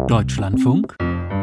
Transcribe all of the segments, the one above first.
Deutschlandfunk,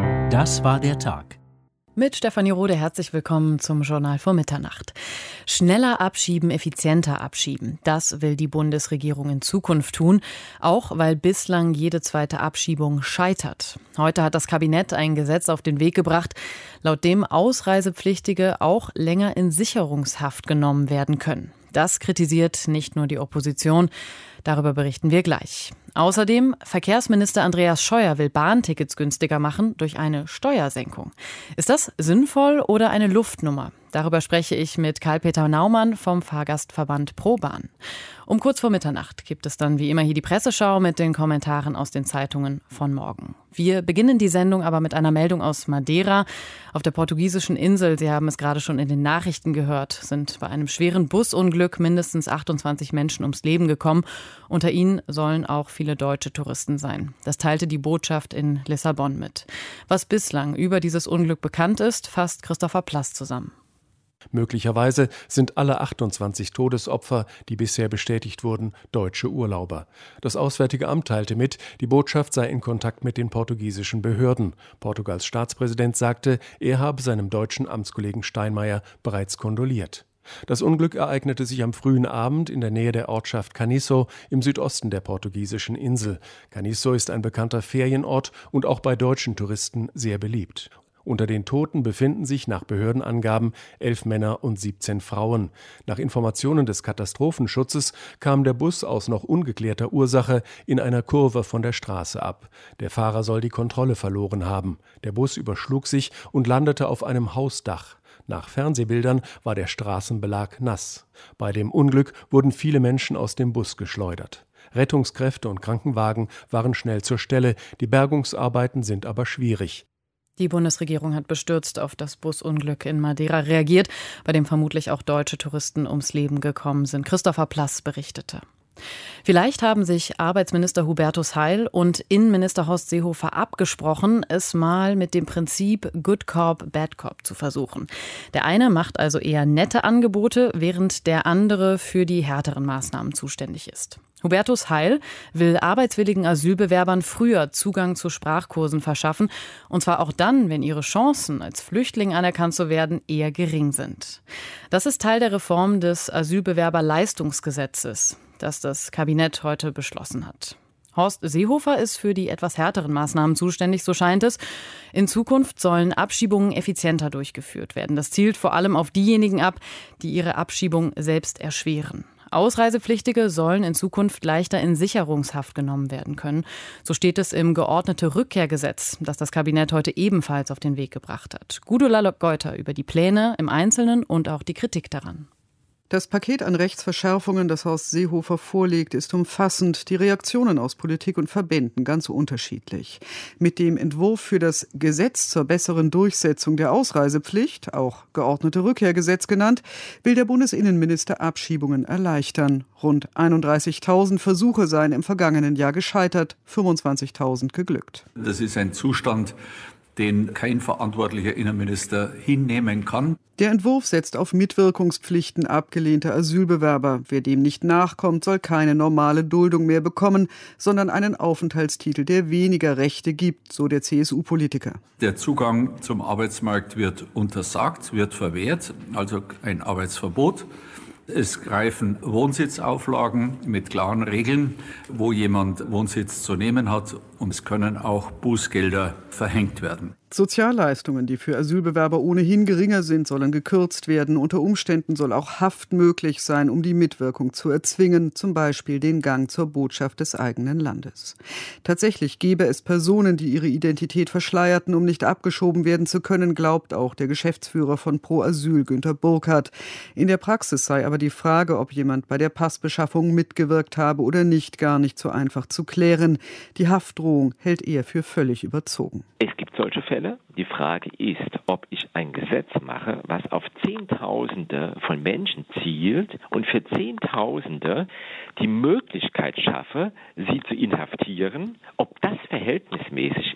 das war der Tag. Mit Stefanie Rode herzlich willkommen zum Journal vor Mitternacht. Schneller abschieben, effizienter abschieben. Das will die Bundesregierung in Zukunft tun, auch weil bislang jede zweite Abschiebung scheitert. Heute hat das Kabinett ein Gesetz auf den Weg gebracht, laut dem Ausreisepflichtige auch länger in Sicherungshaft genommen werden können. Das kritisiert nicht nur die Opposition. Darüber berichten wir gleich. Außerdem, Verkehrsminister Andreas Scheuer will Bahntickets günstiger machen durch eine Steuersenkung. Ist das sinnvoll oder eine Luftnummer? Darüber spreche ich mit Karl-Peter Naumann vom Fahrgastverband ProBahn. Um kurz vor Mitternacht gibt es dann wie immer hier die Presseschau mit den Kommentaren aus den Zeitungen von morgen. Wir beginnen die Sendung aber mit einer Meldung aus Madeira. Auf der portugiesischen Insel, Sie haben es gerade schon in den Nachrichten gehört, sind bei einem schweren Busunglück mindestens 28 Menschen ums Leben gekommen. Unter ihnen sollen auch viele deutsche Touristen sein. Das teilte die Botschaft in Lissabon mit. Was bislang über dieses Unglück bekannt ist, fasst Christopher Plass zusammen. Möglicherweise sind alle 28 Todesopfer, die bisher bestätigt wurden, deutsche Urlauber. Das Auswärtige Amt teilte mit, die Botschaft sei in Kontakt mit den portugiesischen Behörden. Portugals Staatspräsident sagte, er habe seinem deutschen Amtskollegen Steinmeier bereits kondoliert. Das Unglück ereignete sich am frühen Abend in der Nähe der Ortschaft Caniço im Südosten der portugiesischen Insel. Caniço ist ein bekannter Ferienort und auch bei deutschen Touristen sehr beliebt. Unter den Toten befinden sich nach Behördenangaben 11 Männer und 17 Frauen. Nach Informationen des Katastrophenschutzes kam der Bus aus noch ungeklärter Ursache in einer Kurve von der Straße ab. Der Fahrer soll die Kontrolle verloren haben. Der Bus überschlug sich und landete auf einem Hausdach. Nach Fernsehbildern war der Straßenbelag nass. Bei dem Unglück wurden viele Menschen aus dem Bus geschleudert. Rettungskräfte und Krankenwagen waren schnell zur Stelle, die Bergungsarbeiten sind aber schwierig. Die Bundesregierung hat bestürzt auf das Busunglück in Madeira reagiert, bei dem vermutlich auch deutsche Touristen ums Leben gekommen sind. Christopher Plass berichtete. Vielleicht haben sich Arbeitsminister Hubertus Heil und Innenminister Horst Seehofer abgesprochen, es mal mit dem Prinzip Good Cop, Bad Cop zu versuchen. Der eine macht also eher nette Angebote, während der andere für die härteren Maßnahmen zuständig ist. Hubertus Heil will arbeitswilligen Asylbewerbern früher Zugang zu Sprachkursen verschaffen, und zwar auch dann, wenn ihre Chancen, als Flüchtling anerkannt zu werden, eher gering sind. Das ist Teil der Reform des Asylbewerberleistungsgesetzes, das das Kabinett heute beschlossen hat. Horst Seehofer ist für die etwas härteren Maßnahmen zuständig, so scheint es. In Zukunft sollen Abschiebungen effizienter durchgeführt werden. Das zielt vor allem auf diejenigen ab, die ihre Abschiebung selbst erschweren. Ausreisepflichtige sollen in Zukunft leichter in Sicherungshaft genommen werden können. So steht es im geordnete Rückkehrgesetz, das das Kabinett heute ebenfalls auf den Weg gebracht hat. Gudula Geuter über die Pläne im Einzelnen und auch die Kritik daran. Das Paket an Rechtsverschärfungen, das Horst Seehofer vorlegt, ist umfassend. Die Reaktionen aus Politik und Verbänden ganz unterschiedlich. Mit dem Entwurf für das Gesetz zur besseren Durchsetzung der Ausreisepflicht, auch geordnete Rückkehrgesetz genannt, will der Bundesinnenminister Abschiebungen erleichtern. Rund 31.000 Versuche seien im vergangenen Jahr gescheitert, 25.000 geglückt. Das ist ein Zustand, den kein verantwortlicher Innenminister hinnehmen kann. Der Entwurf setzt auf Mitwirkungspflichten abgelehnter Asylbewerber. Wer dem nicht nachkommt, soll keine normale Duldung mehr bekommen, sondern einen Aufenthaltstitel, der weniger Rechte gibt, so der CSU-Politiker. Der Zugang zum Arbeitsmarkt wird untersagt, wird verwehrt, also ein Arbeitsverbot. Es greifen Wohnsitzauflagen mit klaren Regeln, wo jemand Wohnsitz zu nehmen hat, und es können auch Bußgelder verhängt werden. Sozialleistungen, die für Asylbewerber ohnehin geringer sind, sollen gekürzt werden. Unter Umständen soll auch Haft möglich sein, um die Mitwirkung zu erzwingen, zum Beispiel den Gang zur Botschaft des eigenen Landes. Tatsächlich gäbe es Personen, die ihre Identität verschleierten, um nicht abgeschoben werden zu können, glaubt auch der Geschäftsführer von Pro Asyl, Günter Burkhardt. In der Praxis sei aber die Frage, ob jemand bei der Passbeschaffung mitgewirkt habe oder nicht, gar nicht so einfach zu klären. Die Haftdrohung hält er für völlig überzogen. Es gibt solche Fälle. Die Frage ist, ob ich ein Gesetz mache, was auf Zehntausende von Menschen zielt und für Zehntausende die Möglichkeit schaffe, sie zu inhaftieren, ob das verhältnismäßig ist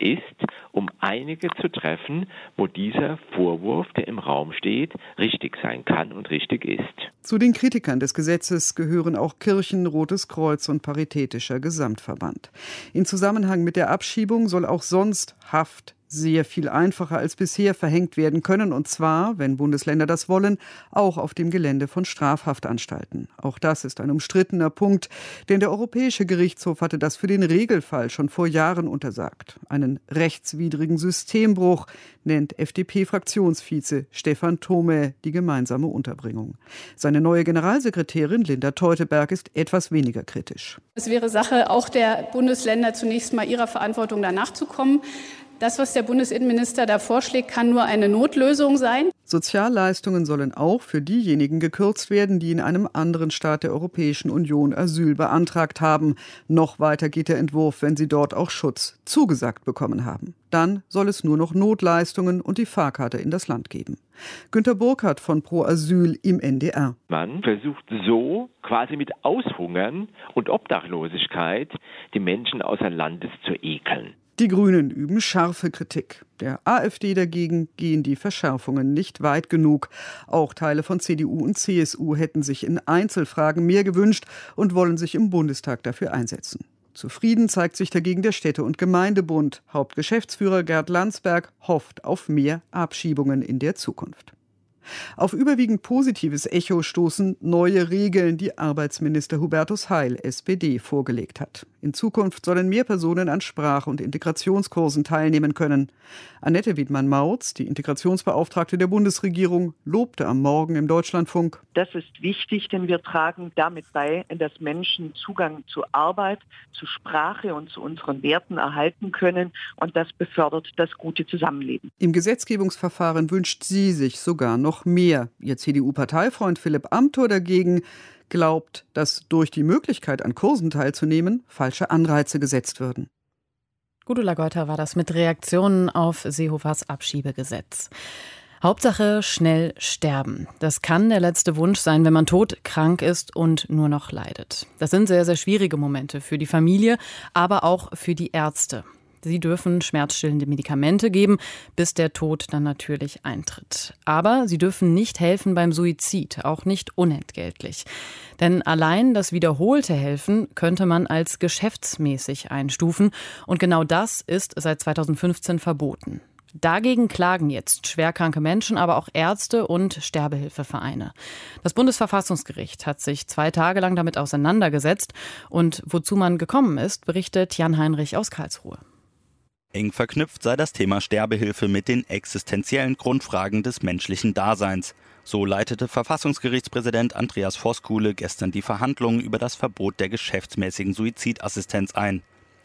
um einige zu treffen, wo dieser Vorwurf, der im Raum steht, richtig sein kann und richtig ist. Zu den Kritikern des Gesetzes gehören auch Kirchen, Rotes Kreuz und Paritätischer Gesamtverband. In Zusammenhang mit der Abschiebung soll auch sonst Haft sehr viel einfacher als bisher verhängt werden können, und zwar, wenn Bundesländer das wollen, auch auf dem Gelände von Strafhaftanstalten. Auch das ist ein umstrittener Punkt, denn der Europäische Gerichtshof hatte das für den Regelfall schon vor Jahren untersagt. Einen rechtswidrigen Systembruch nennt FDP-Fraktionsvize Stefan Thome die gemeinsame Unterbringung. Seine neue Generalsekretärin Linda Teuteberg ist etwas weniger kritisch. Es wäre Sache auch der Bundesländer, zunächst mal ihrer Verantwortung da nachzukommen. Das, was der Bundesinnenminister da vorschlägt, kann nur eine Notlösung sein. Sozialleistungen sollen auch für diejenigen gekürzt werden, die in einem anderen Staat der Europäischen Union Asyl beantragt haben. Noch weiter geht der Entwurf, wenn sie dort auch Schutz zugesagt bekommen haben. Dann soll es nur noch Notleistungen und die Fahrkarte in das Land geben. Günter Burkhardt von Pro Asyl im NDR. Man versucht so quasi mit Aushungern und Obdachlosigkeit die Menschen außer Landes zu ekeln. Die Grünen üben scharfe Kritik. Der AfD dagegen gehen die Verschärfungen nicht weit genug. Auch Teile von CDU und CSU hätten sich in Einzelfragen mehr gewünscht und wollen sich im Bundestag dafür einsetzen. Zufrieden zeigt sich dagegen der Städte- und Gemeindebund. Hauptgeschäftsführer Gerd Landsberg hofft auf mehr Abschiebungen in der Zukunft. Auf überwiegend positives Echo stoßen neue Regeln, die Arbeitsminister Hubertus Heil, SPD, vorgelegt hat. In Zukunft sollen mehr Personen an Sprach- und Integrationskursen teilnehmen können. Annette Wiedmann-Mautz, die Integrationsbeauftragte der Bundesregierung, lobte am Morgen im Deutschlandfunk: Das ist wichtig, denn wir tragen damit bei, dass Menschen Zugang zu Arbeit, zu Sprache und zu unseren Werten erhalten können. Und das befördert das gute Zusammenleben. Im Gesetzgebungsverfahren wünscht sie sich sogar noch mehr. Ihr CDU-Parteifreund Philipp Amthor dagegen glaubt, dass durch die Möglichkeit, an Kursen teilzunehmen, falsche Anreize gesetzt würden. Gudula Geuter war das mit Reaktionen auf Seehofers Abschiebegesetz. Hauptsache schnell sterben. Das kann der letzte Wunsch sein, wenn man todkrank ist und nur noch leidet. Das sind sehr, sehr schwierige Momente für die Familie, aber auch für die Ärzte. Sie dürfen schmerzstillende Medikamente geben, bis der Tod dann natürlich eintritt. Aber sie dürfen nicht helfen beim Suizid, auch nicht unentgeltlich. Denn allein das wiederholte Helfen könnte man als geschäftsmäßig einstufen. Und genau das ist seit 2015 verboten. Dagegen klagen jetzt schwerkranke Menschen, aber auch Ärzte und Sterbehilfevereine. Das Bundesverfassungsgericht hat sich 2 Tage lang damit auseinandergesetzt. Und wozu man gekommen ist, berichtet Jan Heinrich aus Karlsruhe. Eng verknüpft sei das Thema Sterbehilfe mit den existenziellen Grundfragen des menschlichen Daseins. So leitete Verfassungsgerichtspräsident Andreas Voskuhle gestern die Verhandlungen über das Verbot der geschäftsmäßigen Suizidassistenz ein.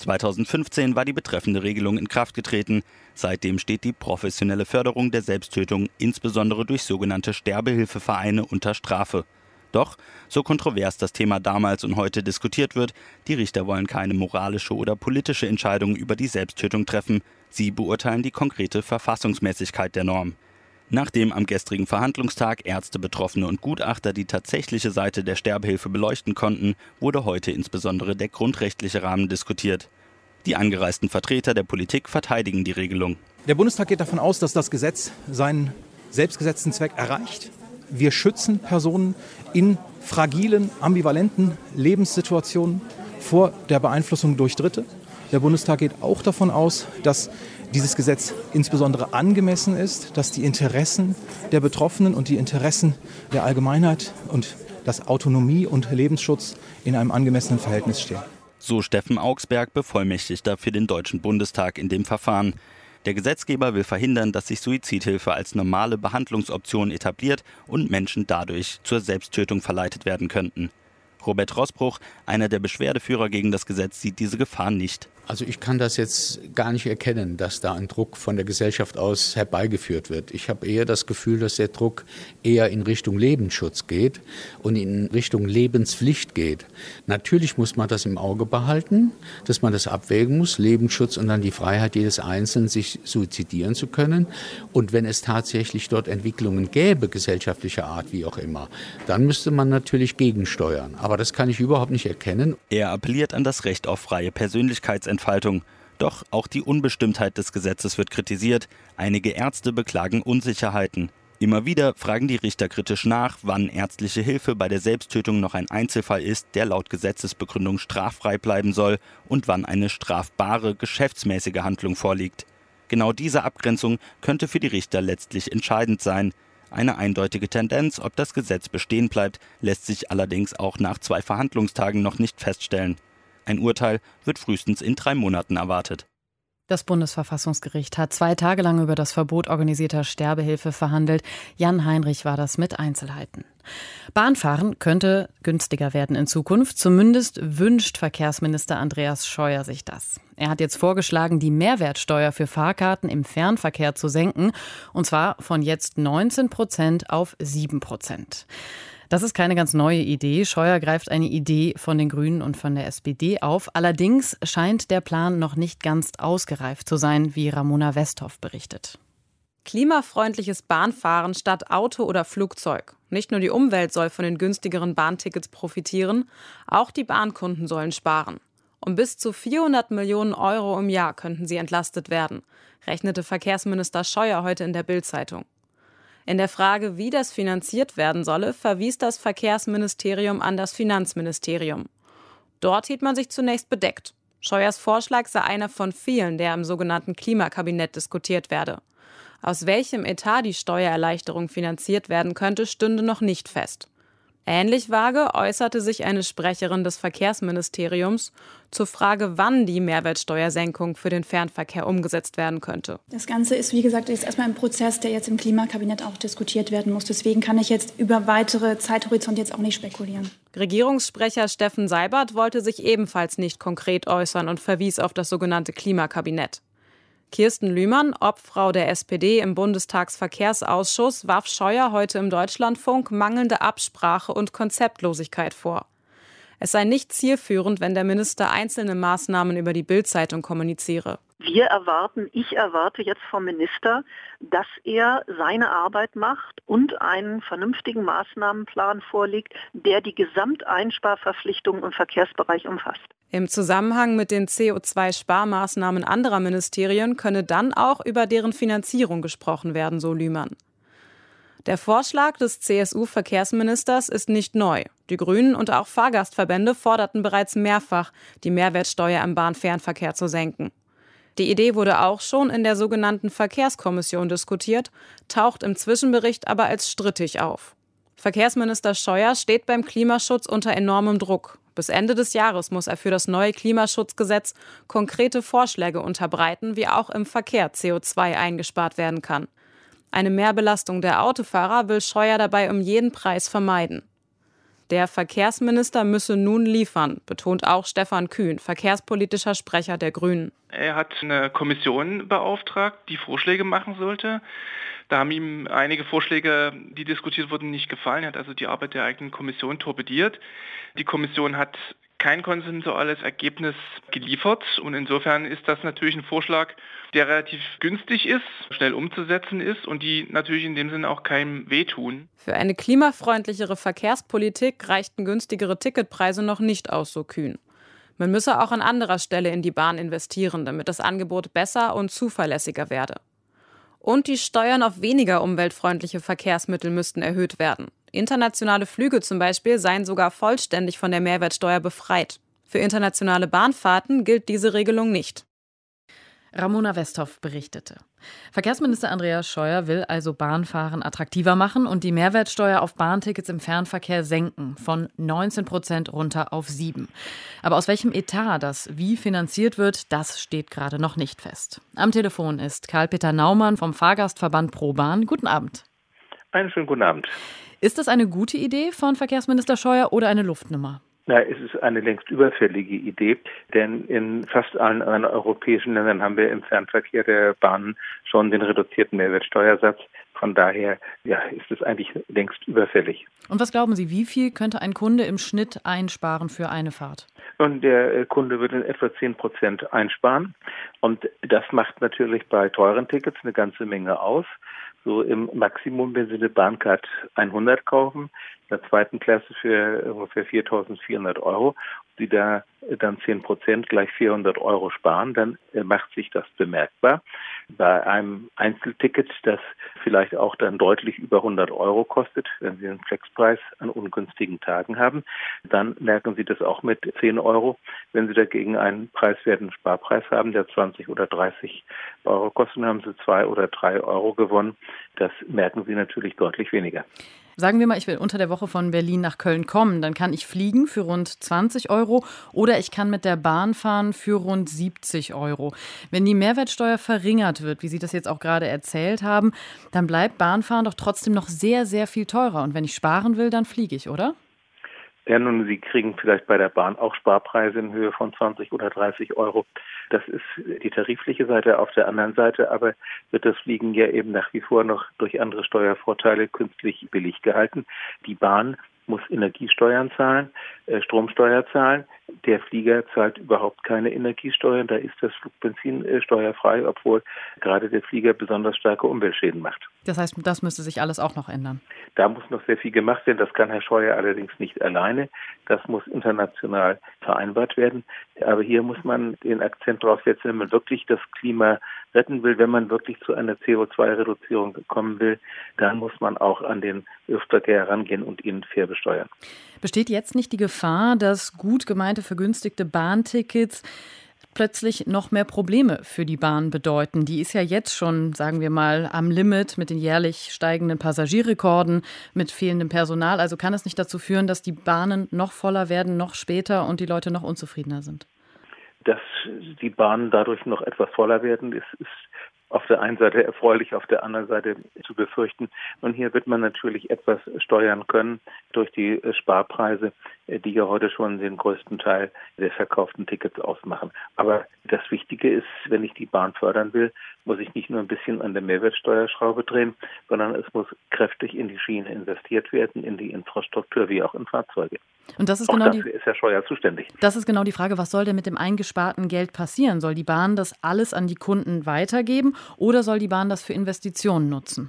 2015 war die betreffende Regelung in Kraft getreten. Seitdem steht die professionelle Förderung der Selbsttötung insbesondere durch sogenannte Sterbehilfevereine unter Strafe. Doch, so kontrovers das Thema damals und heute diskutiert wird, die Richter wollen keine moralische oder politische Entscheidung über die Selbsttötung treffen. Sie beurteilen die konkrete Verfassungsmäßigkeit der Norm. Nachdem am gestrigen Verhandlungstag Ärzte, Betroffene und Gutachter die tatsächliche Seite der Sterbehilfe beleuchten konnten, wurde heute insbesondere der grundrechtliche Rahmen diskutiert. Die angereisten Vertreter der Politik verteidigen die Regelung. Der Bundestag geht davon aus, dass das Gesetz seinen selbstgesetzten Zweck erreicht. Wir schützen Personen in fragilen, ambivalenten Lebenssituationen vor der Beeinflussung durch Dritte. Der Bundestag geht auch davon aus, dass dieses Gesetz insbesondere angemessen ist, dass die Interessen der Betroffenen und die Interessen der Allgemeinheit und das Autonomie- und Lebensschutz in einem angemessenen Verhältnis stehen. So Steffen Augsberg, Bevollmächtigter für den Deutschen Bundestag in dem Verfahren. Der Gesetzgeber will verhindern, dass sich Suizidhilfe als normale Behandlungsoption etabliert und Menschen dadurch zur Selbsttötung verleitet werden könnten. Robert Roßbruch, einer der Beschwerdeführer gegen das Gesetz, sieht diese Gefahr nicht. Also ich kann das jetzt gar nicht erkennen, dass da ein Druck von der Gesellschaft aus herbeigeführt wird. Ich habe eher das Gefühl, dass der Druck eher in Richtung Lebensschutz geht und in Richtung Lebenspflicht geht. Natürlich muss man das im Auge behalten, dass man das abwägen muss, Lebensschutz und dann die Freiheit jedes Einzelnen, sich suizidieren zu können. Und wenn es tatsächlich dort Entwicklungen gäbe, gesellschaftlicher Art, wie auch immer, dann müsste man natürlich gegensteuern. Aber das kann ich überhaupt nicht erkennen. Er appelliert an das Recht auf freie Persönlichkeitsentfaltung. Doch auch die Unbestimmtheit des Gesetzes wird kritisiert. Einige Ärzte beklagen Unsicherheiten. Immer wieder fragen die Richter kritisch nach, wann ärztliche Hilfe bei der Selbsttötung noch ein Einzelfall ist, der laut Gesetzesbegründung straffrei bleiben soll, und wann eine strafbare, geschäftsmäßige Handlung vorliegt. Genau diese Abgrenzung könnte für die Richter letztlich entscheidend sein. Eine eindeutige Tendenz, ob das Gesetz bestehen bleibt, lässt sich allerdings auch nach 2 Verhandlungstagen noch nicht feststellen. Ein Urteil wird frühestens in 3 Monaten erwartet. Das Bundesverfassungsgericht hat 2 Tage lang über das Verbot organisierter Sterbehilfe verhandelt. Jan Heinrich war das mit Einzelheiten. Bahnfahren könnte günstiger werden in Zukunft. Zumindest wünscht Verkehrsminister Andreas Scheuer sich das. Er hat jetzt vorgeschlagen, die Mehrwertsteuer für Fahrkarten im Fernverkehr zu senken. Und zwar von jetzt 19% auf 7%. Das ist keine ganz neue Idee. Scheuer greift eine Idee von den Grünen und von der SPD auf. Allerdings scheint der Plan noch nicht ganz ausgereift zu sein, wie Ramona Westhoff berichtet. Klimafreundliches Bahnfahren statt Auto oder Flugzeug. Nicht nur die Umwelt soll von den günstigeren Bahntickets profitieren, auch die Bahnkunden sollen sparen. Um bis zu 400 Millionen Euro im Jahr könnten sie entlastet werden, rechnete Verkehrsminister Scheuer heute in der Bild-Zeitung. In der Frage, wie das finanziert werden solle, verwies das Verkehrsministerium an das Finanzministerium. Dort hielt man sich zunächst bedeckt. Scheuers Vorschlag sei einer von vielen, der im sogenannten Klimakabinett diskutiert werde. Aus welchem Etat die Steuererleichterung finanziert werden könnte, stünde noch nicht fest. Ähnlich vage äußerte sich eine Sprecherin des Verkehrsministeriums zur Frage, wann die Mehrwertsteuersenkung für den Fernverkehr umgesetzt werden könnte. Das Ganze ist, wie gesagt, jetzt erstmal ein Prozess, der jetzt im Klimakabinett auch diskutiert werden muss. Deswegen kann ich jetzt über weitere Zeithorizont jetzt auch nicht spekulieren. Regierungssprecher Steffen Seibert wollte sich ebenfalls nicht konkret äußern und verwies auf das sogenannte Klimakabinett. Kirsten Lühmann, Obfrau der SPD im Bundestagsverkehrsausschuss, warf Scheuer heute im Deutschlandfunk mangelnde Absprache und Konzeptlosigkeit vor. Es sei nicht zielführend, wenn der Minister einzelne Maßnahmen über die Bild-Zeitung kommuniziere. Ich erwarte jetzt vom Minister, dass er seine Arbeit macht und einen vernünftigen Maßnahmenplan vorlegt, der die Gesamteinsparverpflichtungen im Verkehrsbereich umfasst. Im Zusammenhang mit den CO2-Sparmaßnahmen anderer Ministerien könne dann auch über deren Finanzierung gesprochen werden, so Lühmann. Der Vorschlag des CSU-Verkehrsministers ist nicht neu. Die Grünen und auch Fahrgastverbände forderten bereits mehrfach, die Mehrwertsteuer im Bahnfernverkehr zu senken. Die Idee wurde auch schon in der sogenannten Verkehrskommission diskutiert, taucht im Zwischenbericht aber als strittig auf. Verkehrsminister Scheuer steht beim Klimaschutz unter enormem Druck. Bis Ende des Jahres muss er für das neue Klimaschutzgesetz konkrete Vorschläge unterbreiten, wie auch im Verkehr CO2 eingespart werden kann. Eine Mehrbelastung der Autofahrer will Scheuer dabei um jeden Preis vermeiden. Der Verkehrsminister müsse nun liefern, betont auch Stefan Kühn, verkehrspolitischer Sprecher der Grünen. Er hat eine Kommission beauftragt, die Vorschläge machen sollte. Da haben ihm einige Vorschläge, die diskutiert wurden, nicht gefallen. Er hat also die Arbeit der eigenen Kommission torpediert. Die Kommission hat kein konsensuales Ergebnis geliefert und insofern ist das natürlich ein Vorschlag, der relativ günstig ist, schnell umzusetzen ist und die natürlich in dem Sinne auch keinem wehtun. Für eine klimafreundlichere Verkehrspolitik reichten günstigere Ticketpreise noch nicht aus, so Kühn. Man müsse auch an anderer Stelle in die Bahn investieren, damit das Angebot besser und zuverlässiger werde. Und die Steuern auf weniger umweltfreundliche Verkehrsmittel müssten erhöht werden. Internationale Flüge zum Beispiel seien sogar vollständig von der Mehrwertsteuer befreit. Für internationale Bahnfahrten gilt diese Regelung nicht. Ramona Westhoff berichtete. Verkehrsminister Andreas Scheuer will also Bahnfahren attraktiver machen und die Mehrwertsteuer auf Bahntickets im Fernverkehr senken, von 19% runter auf 7%. Aber aus welchem Etat das wie finanziert wird, das steht gerade noch nicht fest. Am Telefon ist Karl-Peter Naumann vom Fahrgastverband ProBahn. Guten Abend. Einen schönen guten Abend. Ist das eine gute Idee von Verkehrsminister Scheuer oder eine Luftnummer? Na, es ist eine längst überfällige Idee, denn in fast allen anderen europäischen Ländern haben wir im Fernverkehr der Bahnen schon den reduzierten Mehrwertsteuersatz. Von daher ist es eigentlich längst überfällig. Und was glauben Sie, wie viel könnte ein Kunde im Schnitt einsparen für eine Fahrt? Und der Kunde wird in etwa 10% einsparen. Und das macht natürlich bei teuren Tickets eine ganze Menge aus. So im Maximum, wenn Sie eine Bahncard 100 kaufen, in der zweiten Klasse für ungefähr 4.400 €, Sie da dann 10% gleich 400 € sparen, dann macht sich das bemerkbar. Bei einem Einzelticket, das vielleicht auch dann deutlich über 100 € kostet, wenn Sie einen Flexpreis an ungünstigen Tagen haben, dann merken Sie das auch mit 10 €. Wenn Sie dagegen einen preiswerten Sparpreis haben, der 20 oder 30 € kostet, haben Sie 2 oder 3 € gewonnen. Das merken Sie natürlich deutlich weniger. Sagen wir mal, ich will unter der Woche von Berlin nach Köln kommen, dann kann ich fliegen für rund 20 € oder ich kann mit der Bahn fahren für rund 70 €. Wenn die Mehrwertsteuer verringert wird, wie Sie das jetzt auch gerade erzählt haben, dann bleibt Bahnfahren doch trotzdem noch sehr, sehr viel teurer. Und wenn ich sparen will, dann fliege ich, oder? Ja, nun, Sie kriegen vielleicht bei der Bahn auch Sparpreise in Höhe von 20 oder 30 €. Das ist die tarifliche Seite. Auf der anderen Seite aber wird das Fliegen ja eben nach wie vor noch durch andere Steuervorteile künstlich billig gehalten. Die Bahn muss Energiesteuern zahlen, Stromsteuer zahlen. Der Flieger zahlt überhaupt keine Energiesteuern. Da ist das Flugbenzin steuerfrei, obwohl gerade der Flieger besonders starke Umweltschäden macht. Das heißt, das müsste sich alles auch noch ändern. Da muss noch sehr viel gemacht werden. Das kann Herr Scheuer allerdings nicht alleine. Das muss international vereinbart werden. Aber hier muss man den Akzent drauf setzen, wenn man wirklich das Klima retten will, wenn man wirklich zu einer CO2-Reduzierung kommen will, dann muss man auch an den Luftverkehr herangehen und ihn fair besteuern. Besteht jetzt nicht die Gefahr, dass gut gemeinte vergünstigte Bahntickets plötzlich noch mehr Probleme für die Bahn bedeuten? Die ist ja jetzt schon, sagen wir mal, am Limit mit den jährlich steigenden Passagierrekorden, mit fehlendem Personal. Also kann es nicht dazu führen, dass die Bahnen noch voller werden, noch später und die Leute noch unzufriedener sind? Dass die Bahnen dadurch noch etwas voller werden, ist auf der einen Seite erfreulich, auf der anderen Seite zu befürchten. Und hier wird man natürlich etwas steuern können durch die Sparpreise, die ja heute schon den größten Teil der verkauften Tickets ausmachen. Aber das Wichtige ist, wenn ich die Bahn fördern will, muss ich nicht nur ein bisschen an der Mehrwertsteuerschraube drehen, sondern es muss kräftig in die Schiene investiert werden, in die Infrastruktur wie auch in Fahrzeuge. Und das ist auch genau dafür ist Herr Scheuer zuständig. Das ist genau die Frage, was soll denn mit dem eingesparten Geld passieren? Soll die Bahn das alles an die Kunden weitergeben oder soll die Bahn das für Investitionen nutzen?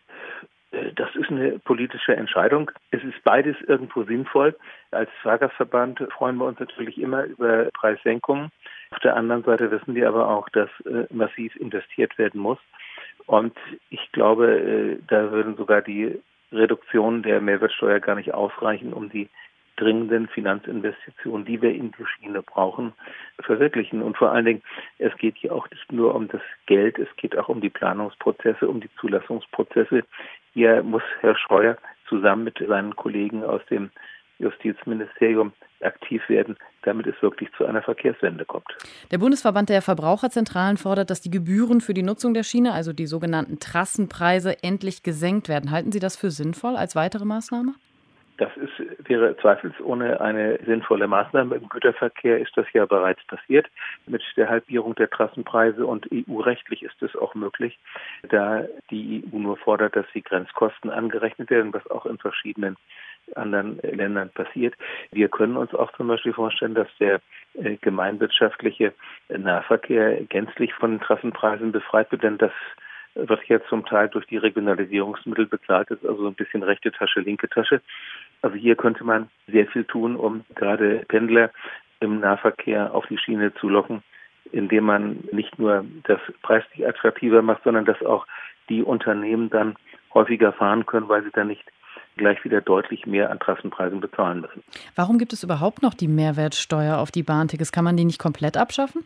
Das ist eine politische Entscheidung. Es ist beides irgendwo sinnvoll. Als Fahrgastverband freuen wir uns natürlich immer über Preissenkungen. Auf der anderen Seite wissen wir aber auch, dass massiv investiert werden muss. Und ich glaube, da würden sogar die Reduktionen der Mehrwertsteuer gar nicht ausreichen, um die dringenden Finanzinvestitionen, die wir in die Schiene brauchen, verwirklichen. Und vor allen Dingen, es geht hier auch nicht nur um das Geld, es geht auch um die Planungsprozesse, um die Zulassungsprozesse. Hier muss Herr Scheuer zusammen mit seinen Kollegen aus dem Justizministerium aktiv werden, damit es wirklich zu einer Verkehrswende kommt. Der Bundesverband der Verbraucherzentralen fordert, dass die Gebühren für die Nutzung der Schiene, also die sogenannten Trassenpreise, endlich gesenkt werden. Halten Sie das für sinnvoll als weitere Maßnahme? Das wäre zweifelsohne eine sinnvolle Maßnahme. Im Güterverkehr ist das ja bereits passiert mit der Halbierung der Trassenpreise und EU-rechtlich ist es auch möglich, da die EU nur fordert, dass die Grenzkosten angerechnet werden, was auch in verschiedenen anderen Ländern passiert. Wir können uns auch zum Beispiel vorstellen, dass der gemeinwirtschaftliche Nahverkehr gänzlich von Trassenpreisen befreit wird, denn das wird ja zum Teil durch die Regionalisierungsmittel bezahlt, ist also ein bisschen rechte Tasche, linke Tasche. Also hier könnte man sehr viel tun, um gerade Pendler im Nahverkehr auf die Schiene zu locken, indem man nicht nur das preislich attraktiver macht, sondern dass auch die Unternehmen dann häufiger fahren können, weil sie dann nicht gleich wieder deutlich mehr an Trassenpreisen bezahlen müssen. Warum gibt es überhaupt noch die Mehrwertsteuer auf die Bahntickets? Kann man die nicht komplett abschaffen?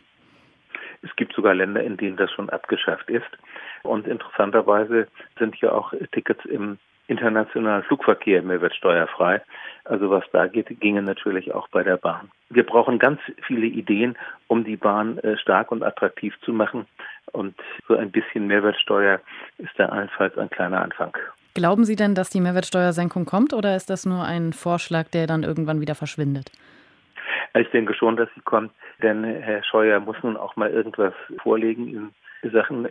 Es gibt sogar Länder, in denen das schon abgeschafft ist. Und interessanterweise sind ja auch Tickets im internationalen Flugverkehr mehrwertsteuerfrei. Also was da geht, ginge natürlich auch bei der Bahn. Wir brauchen ganz viele Ideen, um die Bahn stark und attraktiv zu machen. Und so ein bisschen Mehrwertsteuer ist da allenfalls ein kleiner Anfang. Glauben Sie denn, dass die Mehrwertsteuersenkung kommt oder ist das nur ein Vorschlag, der dann irgendwann wieder verschwindet? Ich denke schon, dass sie kommt, denn Herr Scheuer muss nun auch mal irgendwas vorlegen in Sachen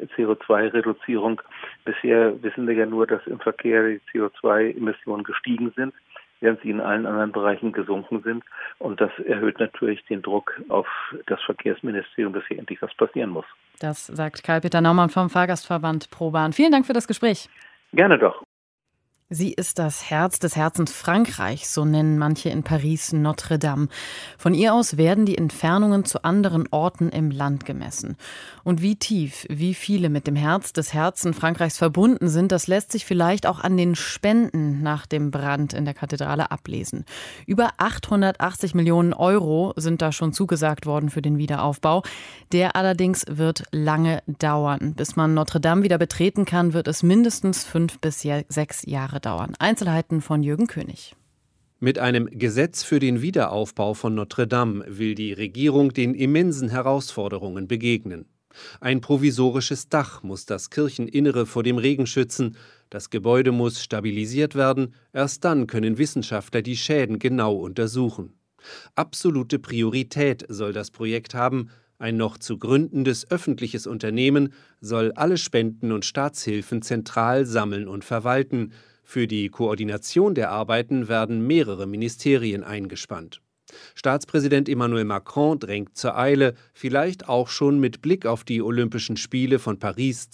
CO2-Reduzierung. Bisher wissen wir ja nur, dass im Verkehr die CO2-Emissionen gestiegen sind. während sie in allen anderen Bereichen gesunken sind. Und das erhöht natürlich den Druck auf das Verkehrsministerium, dass hier endlich was passieren muss. Das sagt Karl-Peter Naumann vom Fahrgastverband ProBahn. Vielen Dank für das Gespräch. Gerne doch. Sie ist das Herz des Herzens Frankreichs, so nennen manche in Paris Notre Dame. Von ihr aus werden die Entfernungen zu anderen Orten im Land gemessen. Und wie tief, wie viele mit dem Herz des Herzen Frankreichs verbunden sind, das lässt sich vielleicht auch an den Spenden nach dem Brand in der Kathedrale ablesen. Über 880 Millionen Euro sind da schon zugesagt worden für den Wiederaufbau. Der allerdings wird lange dauern. Bis man Notre Dame wieder betreten kann, wird es mindestens 5 bis 6 Jahre dauern. Einzelheiten von Jürgen König. Mit einem Gesetz für den Wiederaufbau von Notre Dame will die Regierung den immensen Herausforderungen begegnen. Ein provisorisches Dach muss das Kircheninnere vor dem Regen schützen. Das Gebäude muss stabilisiert werden. Erst dann können Wissenschaftler die Schäden genau untersuchen. Absolute Priorität soll das Projekt haben. Ein noch zu gründendes öffentliches Unternehmen soll alle Spenden und Staatshilfen zentral sammeln und verwalten. Für die Koordination der Arbeiten werden mehrere Ministerien eingespannt. Staatspräsident Emmanuel Macron drängt zur Eile, vielleicht auch schon mit Blick auf die Olympischen Spiele von Paris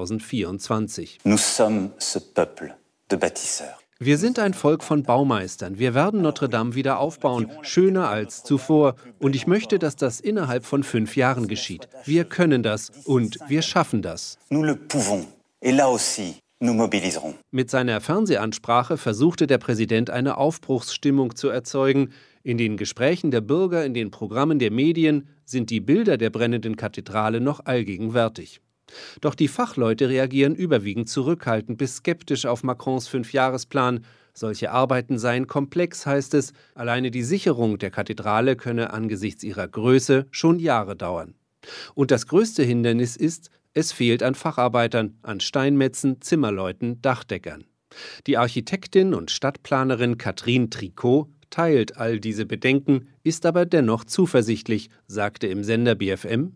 2024. Nous sommes ce peuple de bâtisseurs. Wir sind ein Volk von Baumeistern. Wir werden Notre Dame wieder aufbauen, schöner als zuvor. Und ich möchte, dass das innerhalb von 5 Jahren geschieht. Wir können das und wir schaffen das. Nous le pouvons. Et là aussi, nous mobiliserons. Mit seiner Fernsehansprache versuchte der Präsident eine Aufbruchsstimmung zu erzeugen. In den Gesprächen der Bürger, in den Programmen der Medien sind die Bilder der brennenden Kathedrale noch allgegenwärtig. Doch die Fachleute reagieren überwiegend zurückhaltend bis skeptisch auf Macrons 5-Jahresplan. Solche Arbeiten seien komplex, heißt es. Alleine die Sicherung der Kathedrale könne angesichts ihrer Größe schon Jahre dauern. Und das größte Hindernis ist, es fehlt an Facharbeitern, an Steinmetzen, Zimmerleuten, Dachdeckern. Die Architektin und Stadtplanerin Catherine Tricot teilt all diese Bedenken, ist aber dennoch zuversichtlich, sagte im Sender BFM: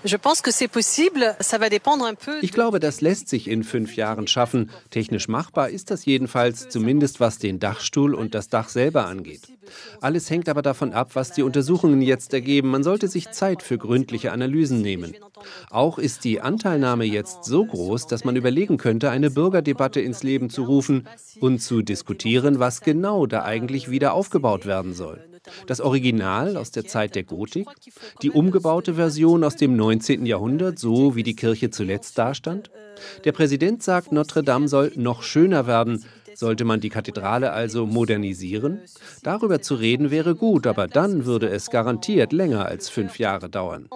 Ich glaube, das lässt sich in 5 Jahren schaffen. Technisch machbar ist das jedenfalls, zumindest was den Dachstuhl und das Dach selber angeht. Alles hängt aber davon ab, was die Untersuchungen jetzt ergeben. Man sollte sich Zeit für gründliche Analysen nehmen. Auch ist die Anteilnahme jetzt so groß, dass man überlegen könnte, eine Bürgerdebatte ins Leben zu rufen und zu diskutieren, was genau da eigentlich wieder aufgebaut werden soll. Das Original aus der Zeit der Gotik, die umgebaute Version aus dem 19. Jahrhundert, so wie die Kirche zuletzt dastand. Der Präsident sagt, Notre Dame soll noch schöner werden. Sollte man die Kathedrale also modernisieren? Darüber zu reden wäre gut, aber dann würde es garantiert länger als 5 Jahre dauern.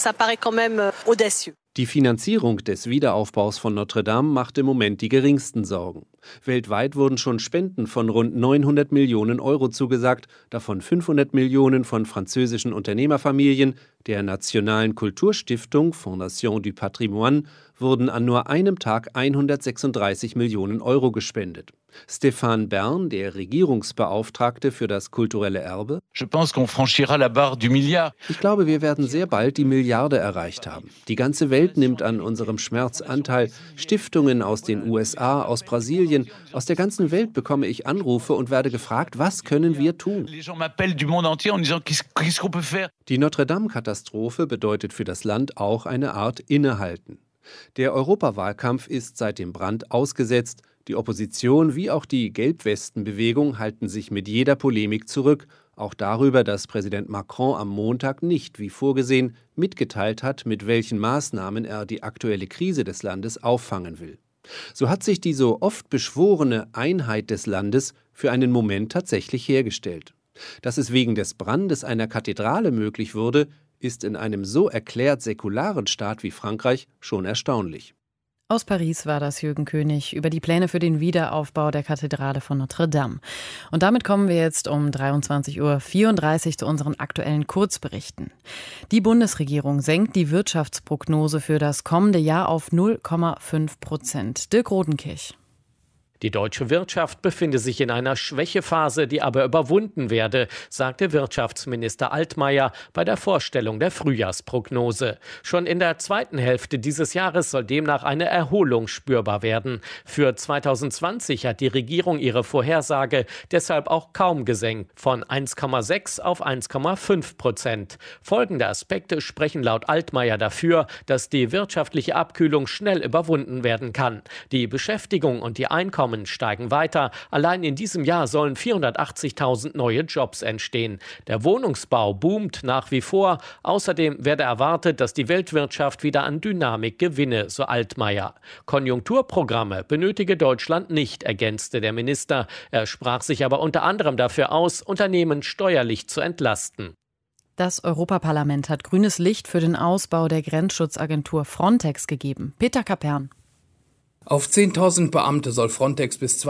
Die Finanzierung des Wiederaufbaus von Notre Dame macht im Moment die geringsten Sorgen. Weltweit wurden schon Spenden von rund 900 Millionen Euro zugesagt, davon 500 Millionen von französischen Unternehmerfamilien, der Nationalen Kulturstiftung Fondation du Patrimoine wurden an nur einem Tag 136 Millionen Euro gespendet. Stéphane Bern, der Regierungsbeauftragte für das kulturelle Erbe: Ich glaube, wir werden sehr bald die Milliarde erreicht haben. Die ganze Welt nimmt an unserem Schmerz Anteil. Stiftungen aus den USA, aus Brasilien, aus der ganzen Welt bekomme ich Anrufe und werde gefragt, was können wir tun? Die Notre-Dame-Katastrophe bedeutet für das Land auch eine Art Innehalten. Der Europawahlkampf ist seit dem Brand ausgesetzt. Die Opposition wie auch die Gelbwestenbewegung halten sich mit jeder Polemik zurück, auch darüber, dass Präsident Macron am Montag nicht, wie vorgesehen, mitgeteilt hat, mit welchen Maßnahmen er die aktuelle Krise des Landes auffangen will. So hat sich die so oft beschworene Einheit des Landes für einen Moment tatsächlich hergestellt. Dass es wegen des Brandes einer Kathedrale möglich wurde, ist in einem so erklärt säkularen Staat wie Frankreich schon erstaunlich. Aus Paris war das Jürgen König über die Pläne für den Wiederaufbau der Kathedrale von Notre Dame. Und damit kommen wir jetzt um 23:34 Uhr zu unseren aktuellen Kurzberichten. Die Bundesregierung senkt die Wirtschaftsprognose für das kommende Jahr auf 0,5%. Dirk Rodenkirch. Die deutsche Wirtschaft befinde sich in einer Schwächephase, die aber überwunden werde, sagte Wirtschaftsminister Altmaier bei der Vorstellung der Frühjahrsprognose. Schon in der zweiten Hälfte dieses Jahres soll demnach eine Erholung spürbar werden. Für 2020 hat die Regierung ihre Vorhersage deshalb auch kaum gesenkt, von 1,6 auf 1,5%. Folgende Aspekte sprechen laut Altmaier dafür, dass die wirtschaftliche Abkühlung schnell überwunden werden kann. Die Beschäftigung und die Einkommen steigen weiter. Allein in diesem Jahr sollen 480.000 neue Jobs entstehen. Der Wohnungsbau boomt nach wie vor. Außerdem werde erwartet, dass die Weltwirtschaft wieder an Dynamik gewinne, so Altmaier. Konjunkturprogramme benötige Deutschland nicht, ergänzte der Minister. Er sprach sich aber unter anderem dafür aus, Unternehmen steuerlich zu entlasten. Das Europaparlament hat grünes Licht für den Ausbau der Grenzschutzagentur Frontex gegeben. Peter Kapern. Auf 10.000 Beamte soll Frontex bis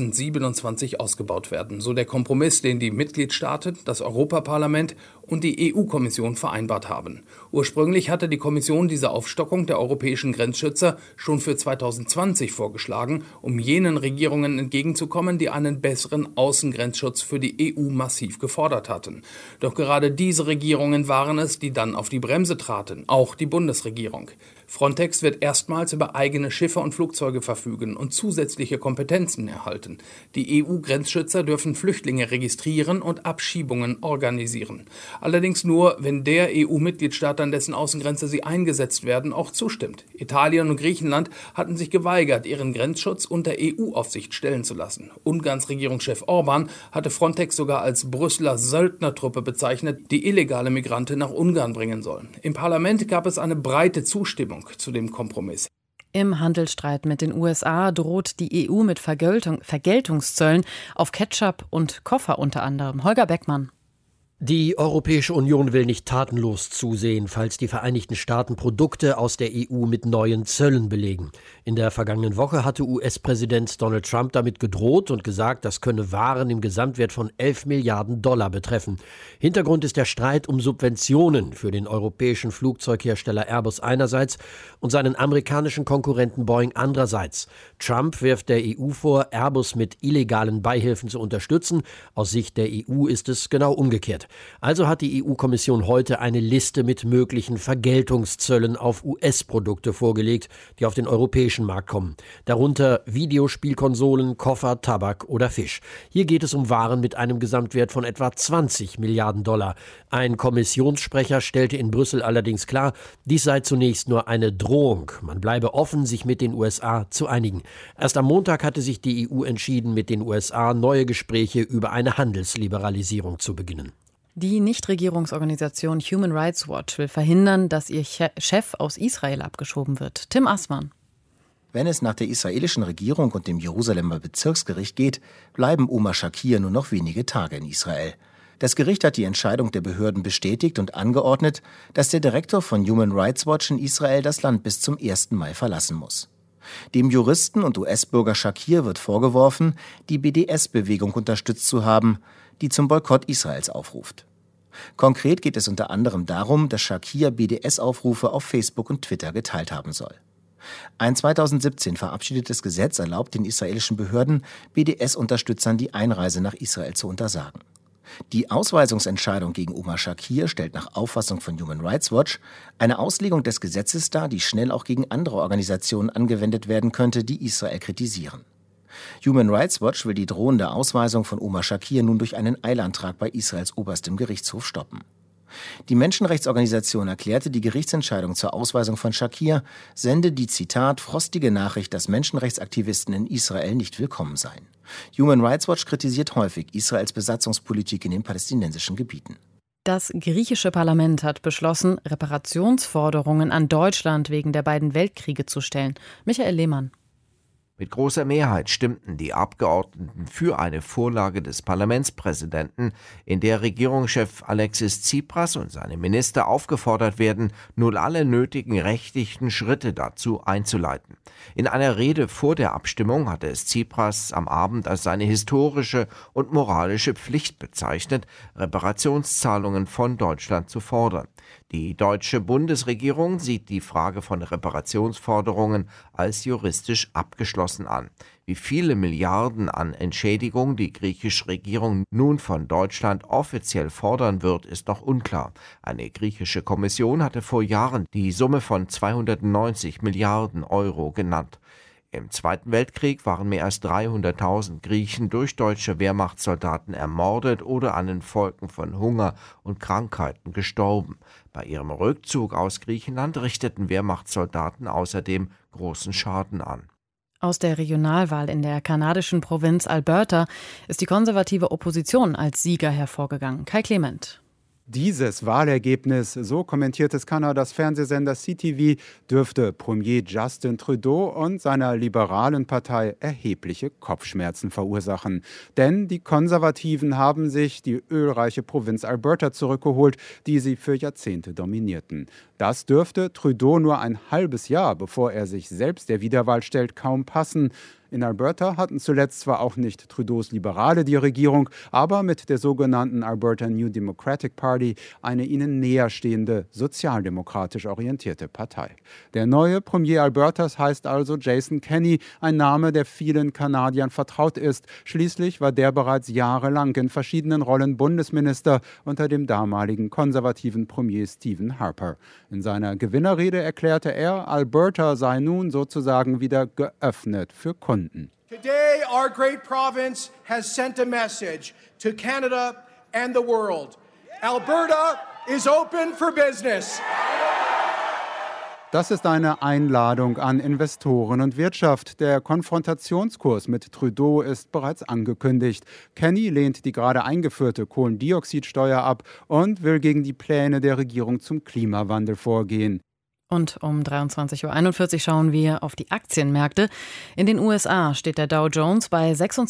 2027 ausgebaut werden, so der Kompromiss, den die Mitgliedstaaten, das Europaparlament und die EU-Kommission vereinbart haben. Ursprünglich hatte die Kommission diese Aufstockung der europäischen Grenzschützer schon für 2020 vorgeschlagen, um jenen Regierungen entgegenzukommen, die einen besseren Außengrenzschutz für die EU massiv gefordert hatten. Doch gerade diese Regierungen waren es, die dann auf die Bremse traten, auch die Bundesregierung. Frontex wird erstmals über eigene Schiffe und Flugzeuge verfügen und zusätzliche Kompetenzen erhalten. Die EU-Grenzschützer dürfen Flüchtlinge registrieren und Abschiebungen organisieren. Allerdings nur, wenn der EU-Mitgliedstaat, an dessen Außengrenze sie eingesetzt werden, auch zustimmt. Italien und Griechenland hatten sich geweigert, ihren Grenzschutz unter EU-Aufsicht stellen zu lassen. Ungarns Regierungschef Orban hatte Frontex sogar als Brüsseler Söldnertruppe bezeichnet, die illegale Migranten nach Ungarn bringen sollen. Im Parlament gab es eine breite Zustimmung zu dem Kompromiss. Im Handelsstreit mit den USA droht die EU mit Vergeltungszöllen auf Ketchup und Koffer unter anderem. Holger Beckmann. Die Europäische Union will nicht tatenlos zusehen, falls die Vereinigten Staaten Produkte aus der EU mit neuen Zöllen belegen. In der vergangenen Woche hatte US-Präsident Donald Trump damit gedroht und gesagt, das könne Waren im Gesamtwert von 11 Milliarden Dollar betreffen. Hintergrund ist der Streit um Subventionen für den europäischen Flugzeughersteller Airbus einerseits und seinen amerikanischen Konkurrenten Boeing andererseits. Trump wirft der EU vor, Airbus mit illegalen Beihilfen zu unterstützen. Aus Sicht der EU ist es genau umgekehrt. Also hat die EU-Kommission heute eine Liste mit möglichen Vergeltungszöllen auf US-Produkte vorgelegt, die auf den europäischen Markt kommen. Darunter Videospielkonsolen, Koffer, Tabak oder Fisch. Hier geht es um Waren mit einem Gesamtwert von etwa 20 Milliarden Dollar. Ein Kommissionssprecher stellte in Brüssel allerdings klar, dies sei zunächst nur eine Drohung. Man bleibe offen, sich mit den USA zu einigen. Erst am Montag hatte sich die EU entschieden, mit den USA neue Gespräche über eine Handelsliberalisierung zu beginnen. Die Nichtregierungsorganisation Human Rights Watch will verhindern, dass ihr Chef aus Israel abgeschoben wird. Tim Assmann. Wenn es nach der israelischen Regierung und dem Jerusalemer Bezirksgericht geht, bleiben Omar Shakir nur noch wenige Tage in Israel. Das Gericht hat die Entscheidung der Behörden bestätigt und angeordnet, dass der Direktor von Human Rights Watch in Israel das Land bis zum 1. Mai verlassen muss. Dem Juristen und US-Bürger Shakir wird vorgeworfen, die BDS-Bewegung unterstützt zu haben, die zum Boykott Israels aufruft. Konkret geht es unter anderem darum, dass Shakir BDS-Aufrufe auf Facebook und Twitter geteilt haben soll. Ein 2017 verabschiedetes Gesetz erlaubt den israelischen Behörden, BDS-Unterstützern die Einreise nach Israel zu untersagen. Die Ausweisungsentscheidung gegen Omar Shakir stellt nach Auffassung von Human Rights Watch eine Auslegung des Gesetzes dar, die schnell auch gegen andere Organisationen angewendet werden könnte, die Israel kritisieren. Human Rights Watch will die drohende Ausweisung von Omar Shakir nun durch einen Eilantrag bei Israels oberstem Gerichtshof stoppen. Die Menschenrechtsorganisation erklärte, die Gerichtsentscheidung zur Ausweisung von Shakir sende die, Zitat, frostige Nachricht, dass Menschenrechtsaktivisten in Israel nicht willkommen seien. Human Rights Watch kritisiert häufig Israels Besatzungspolitik in den palästinensischen Gebieten. Das griechische Parlament hat beschlossen, Reparationsforderungen an Deutschland wegen der beiden Weltkriege zu stellen. Michael Lehmann. Mit großer Mehrheit stimmten die Abgeordneten für eine Vorlage des Parlamentspräsidenten, in der Regierungschef Alexis Tsipras und seine Minister aufgefordert werden, nun alle nötigen rechtlichen Schritte dazu einzuleiten. In einer Rede vor der Abstimmung hatte es Tsipras am Abend als seine historische und moralische Pflicht bezeichnet, Reparationszahlungen von Deutschland zu fordern. Die deutsche Bundesregierung sieht die Frage von Reparationsforderungen als juristisch abgeschlossen an. Wie viele Milliarden an Entschädigung die griechische Regierung nun von Deutschland offiziell fordern wird, ist noch unklar. Eine griechische Kommission hatte vor Jahren die Summe von 290 Milliarden Euro genannt. Im Zweiten Weltkrieg waren mehr als 300.000 Griechen durch deutsche Wehrmachtssoldaten ermordet oder an den Folgen von Hunger und Krankheiten gestorben. Bei ihrem Rückzug aus Griechenland richteten Wehrmachtssoldaten außerdem großen Schaden an. Aus der Regionalwahl in der kanadischen Provinz Alberta ist die konservative Opposition als Sieger hervorgegangen. Kai Clement. Dieses Wahlergebnis, so kommentiert es Kanadas Fernsehsender CTV, dürfte Premier Justin Trudeau und seiner liberalen Partei erhebliche Kopfschmerzen verursachen. Denn die Konservativen haben sich die ölreiche Provinz Alberta zurückgeholt, die sie für Jahrzehnte dominierten. Das dürfte Trudeau nur ein halbes Jahr, bevor er sich selbst der Wiederwahl stellt, kaum passen. In Alberta hatten zuletzt zwar auch nicht Trudeaus Liberale die Regierung, aber mit der sogenannten Alberta New Democratic Party eine ihnen näherstehende, sozialdemokratisch orientierte Partei. Der neue Premier Albertas heißt also Jason Kenney, ein Name, der vielen Kanadiern vertraut ist. Schließlich war der bereits jahrelang in verschiedenen Rollen Bundesminister unter dem damaligen konservativen Premier Stephen Harper. In seiner Gewinnerrede erklärte er, Alberta sei nun sozusagen wieder geöffnet für Kunden. Today, our great province has sent a message to Canada and the world. Alberta is open for business. Das ist eine Einladung an Investoren und Wirtschaft. Der Konfrontationskurs mit Trudeau ist bereits angekündigt. Kenney lehnt die gerade eingeführte Kohlendioxidsteuer ab und will gegen die Pläne der Regierung zum Klimawandel vorgehen. Und um 23.41 Uhr schauen wir auf die Aktienmärkte. In den USA steht der Dow Jones bei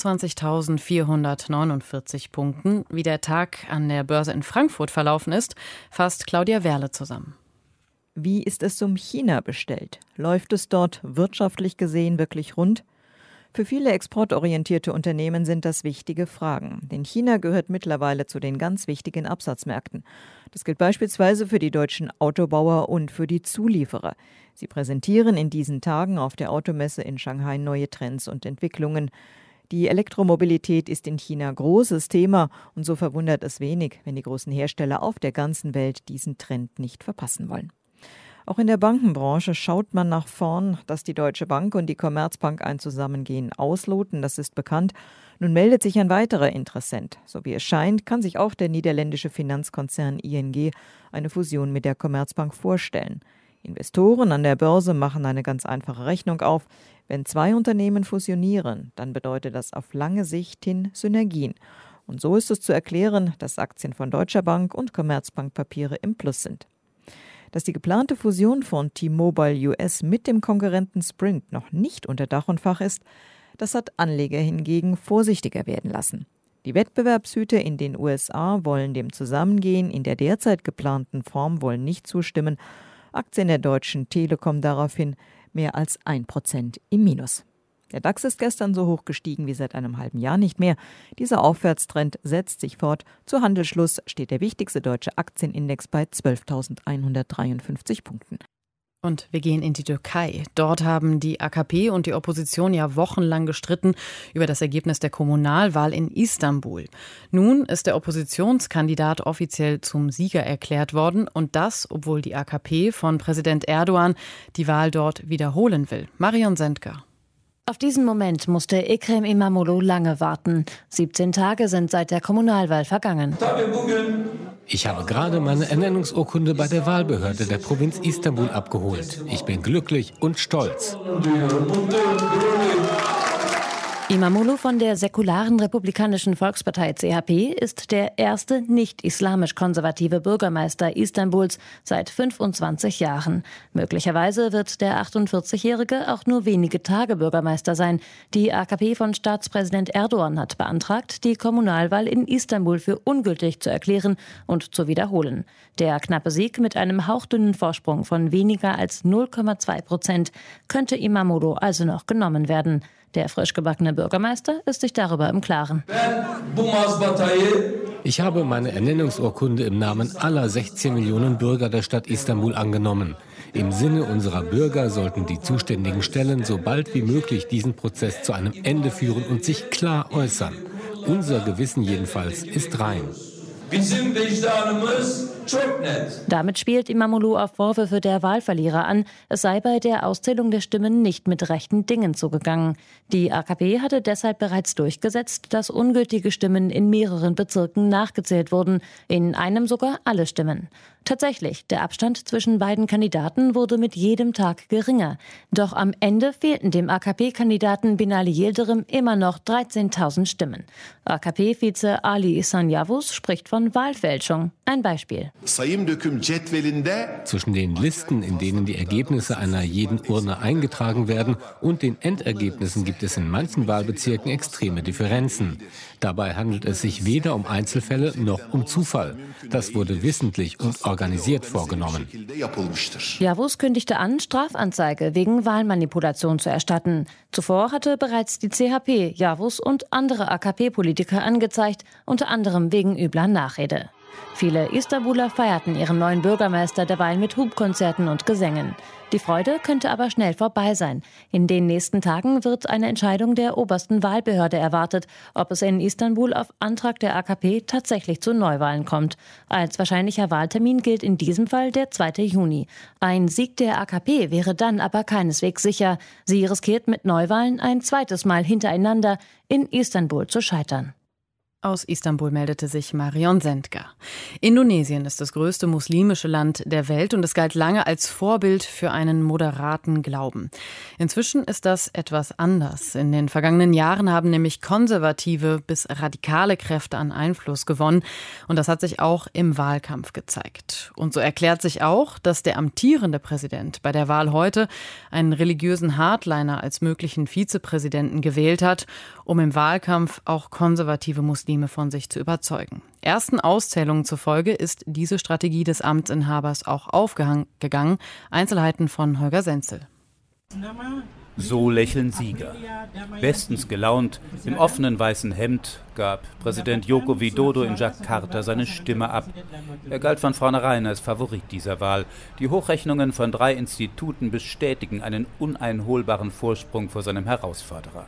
26.449 Punkten. Wie der Tag an der Börse in Frankfurt verlaufen ist, fasst Claudia Werle zusammen. Wie ist es um China bestellt? Läuft es dort wirtschaftlich gesehen wirklich rund? Für viele exportorientierte Unternehmen sind das wichtige Fragen, denn China gehört mittlerweile zu den ganz wichtigen Absatzmärkten. Das gilt beispielsweise für die deutschen Autobauer und für die Zulieferer. Sie präsentieren in diesen Tagen auf der Automesse in Shanghai neue Trends und Entwicklungen. Die Elektromobilität ist in China großes Thema und so verwundert es wenig, wenn die großen Hersteller auf der ganzen Welt diesen Trend nicht verpassen wollen. Auch in der Bankenbranche schaut man nach vorn, dass die Deutsche Bank und die Commerzbank ein Zusammengehen ausloten, das ist bekannt. Nun meldet sich ein weiterer Interessent. So wie es scheint, kann sich auch der niederländische Finanzkonzern ING eine Fusion mit der Commerzbank vorstellen. Investoren an der Börse machen eine ganz einfache Rechnung auf. Wenn zwei Unternehmen fusionieren, dann bedeutet das auf lange Sicht hin Synergien. Und so ist es zu erklären, dass Aktien von Deutscher Bank und Commerzbank-Papiere im Plus sind. Dass die geplante Fusion von T-Mobile US mit dem Konkurrenten Sprint noch nicht unter Dach und Fach ist, das hat Anleger hingegen vorsichtiger werden lassen. Die Wettbewerbshüter in den USA wollen dem Zusammengehen in der derzeit geplanten Form wohl nicht zustimmen. Aktien der Deutschen Telekom daraufhin mehr als 1% im Minus. Der DAX ist gestern so hoch gestiegen wie seit einem halben Jahr nicht mehr. Dieser Aufwärtstrend setzt sich fort. Zu Handelsschluss steht der wichtigste deutsche Aktienindex bei 12.153 Punkten. Und wir gehen in die Türkei. Dort haben die AKP und die Opposition ja wochenlang gestritten über das Ergebnis der Kommunalwahl in Istanbul. Nun ist der Oppositionskandidat offiziell zum Sieger erklärt worden und das, obwohl die AKP von Präsident Erdogan die Wahl dort wiederholen will. Marion Sendker. Auf diesen Moment musste Ekrem İmamoğlu lange warten. 17 Tage sind seit der Kommunalwahl vergangen. Ich habe gerade meine Ernennungsurkunde bei der Wahlbehörde der Provinz Istanbul abgeholt. Ich bin glücklich und stolz. İmamoğlu von der säkularen Republikanischen Volkspartei CHP ist der erste nicht-islamisch-konservative Bürgermeister Istanbuls seit 25 Jahren. Möglicherweise wird der 48-Jährige auch nur wenige Tage Bürgermeister sein. Die AKP von Staatspräsident Erdogan hat beantragt, die Kommunalwahl in Istanbul für ungültig zu erklären und zu wiederholen. Der knappe Sieg mit einem hauchdünnen Vorsprung von weniger als 0,2% könnte İmamoğlu also noch genommen werden. Der frisch gebackene Bürgermeister ist sich darüber im Klaren. Ich habe meine Ernennungsurkunde im Namen aller 16 Millionen Bürger der Stadt Istanbul angenommen. Im Sinne unserer Bürger sollten die zuständigen Stellen so bald wie möglich diesen Prozess zu einem Ende führen und sich klar äußern. Unser Gewissen jedenfalls ist rein. Damit spielt İmamoğlu auf Vorwürfe der Wahlverlierer an, es sei bei der Auszählung der Stimmen nicht mit rechten Dingen zugegangen. Die AKP hatte deshalb bereits durchgesetzt, dass ungültige Stimmen in mehreren Bezirken nachgezählt wurden, in einem sogar alle Stimmen. Tatsächlich, der Abstand zwischen beiden Kandidaten wurde mit jedem Tag geringer. Doch am Ende fehlten dem AKP-Kandidaten Binali Yildirim immer noch 13.000 Stimmen. AKP-Vize Ali İhsan Yavuz spricht von Wahlfälschung. Ein Beispiel. Zwischen den Listen, in denen die Ergebnisse einer jeden Urne eingetragen werden, und den Endergebnissen gibt es in manchen Wahlbezirken extreme Differenzen. Dabei handelt es sich weder um Einzelfälle noch um Zufall. Das wurde wissentlich und organisiert vorgenommen. Yavuz kündigte an, Strafanzeige wegen Wahlmanipulation zu erstatten. Zuvor hatte bereits die CHP Yavuz und andere AKP-Politiker angezeigt, unter anderem wegen übler Nachrede. Viele Istanbuler feierten ihren neuen Bürgermeister derweil mit Hubkonzerten und Gesängen. Die Freude könnte aber schnell vorbei sein. In den nächsten Tagen wird eine Entscheidung der obersten Wahlbehörde erwartet, ob es in Istanbul auf Antrag der AKP tatsächlich zu Neuwahlen kommt. Als wahrscheinlicher Wahltermin gilt in diesem Fall der 2. Juni. Ein Sieg der AKP wäre dann aber keineswegs sicher. Sie riskiert mit Neuwahlen ein zweites Mal hintereinander in Istanbul zu scheitern. Aus Istanbul meldete sich Marion Sendker. Indonesien ist das größte muslimische Land der Welt und es galt lange als Vorbild für einen moderaten Glauben. Inzwischen ist das etwas anders. In den vergangenen Jahren haben nämlich konservative bis radikale Kräfte an Einfluss gewonnen und das hat sich auch im Wahlkampf gezeigt. Und so erklärt sich auch, dass der amtierende Präsident bei der Wahl heute einen religiösen Hardliner als möglichen Vizepräsidenten gewählt hat, um im Wahlkampf auch konservative Muslime von sich zu überzeugen. Ersten Auszählungen zufolge ist diese Strategie des Amtsinhabers auch aufgegangen. Einzelheiten von Holger Senzel. So lächeln Sieger. Bestens gelaunt, im offenen weißen Hemd, gab Präsident Joko Widodo in Jakarta seine Stimme ab. Er galt von vornherein als Favorit dieser Wahl. Die Hochrechnungen von 3 Instituten bestätigen einen uneinholbaren Vorsprung vor seinem Herausforderer.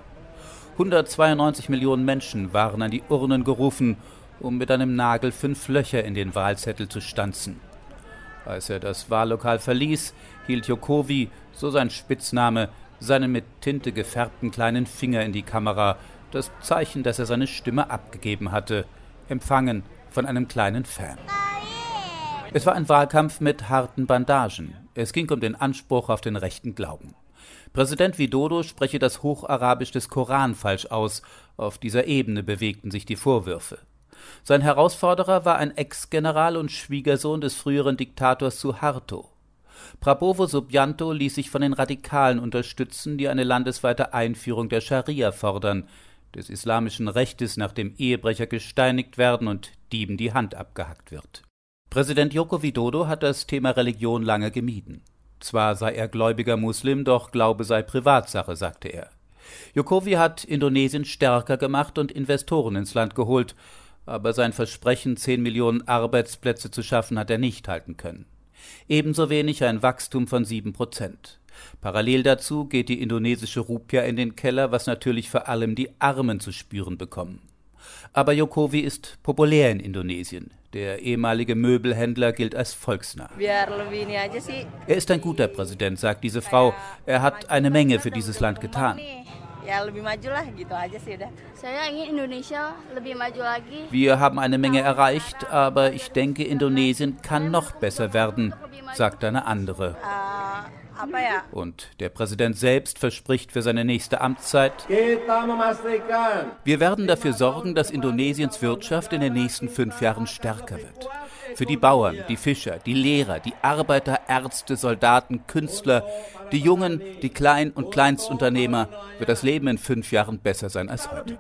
192 Millionen Menschen waren an die Urnen gerufen, um mit einem Nagel 5 Löcher in den Wahlzettel zu stanzen. Als er das Wahllokal verließ, hielt Jokowi, so sein Spitzname, seinen mit Tinte gefärbten kleinen Finger in die Kamera, das Zeichen, dass er seine Stimme abgegeben hatte, empfangen von einem kleinen Fan. Es war ein Wahlkampf mit harten Bandagen. Es ging um den Anspruch auf den rechten Glauben. Präsident Widodo spreche das Hocharabisch des Koran falsch aus. Auf dieser Ebene bewegten sich die Vorwürfe. Sein Herausforderer war ein Ex-General und Schwiegersohn des früheren Diktators Suharto. Prabowo Subianto ließ sich von den Radikalen unterstützen, die eine landesweite Einführung der Scharia fordern, des islamischen Rechtes, nach dem Ehebrecher gesteinigt werden und Dieben die Hand abgehackt wird. Präsident Joko Widodo hat das Thema Religion lange gemieden. Zwar sei er gläubiger Muslim, doch Glaube sei Privatsache, sagte er. Jokowi hat Indonesien stärker gemacht und Investoren ins Land geholt, aber sein Versprechen, 10 Millionen Arbeitsplätze zu schaffen, hat er nicht halten können. Ebenso wenig ein Wachstum von 7%. Parallel dazu geht die indonesische Rupia in den Keller, was natürlich vor allem die Armen zu spüren bekommen. Aber Jokowi ist populär in Indonesien. Der ehemalige Möbelhändler gilt als volksnah. Er ist ein guter Präsident, sagt diese Frau. Er hat eine Menge für dieses Land getan. Wir haben eine Menge erreicht, aber ich denke, Indonesien kann noch besser werden, sagt eine andere. Und der Präsident selbst verspricht für seine nächste Amtszeit: Wir werden dafür sorgen, dass Indonesiens Wirtschaft in den nächsten 5 Jahren stärker wird. Für die Bauern, die Fischer, die Lehrer, die Arbeiter, Ärzte, Soldaten, Künstler, die Jungen, die Klein- und Kleinstunternehmer wird das Leben in 5 Jahren besser sein als heute.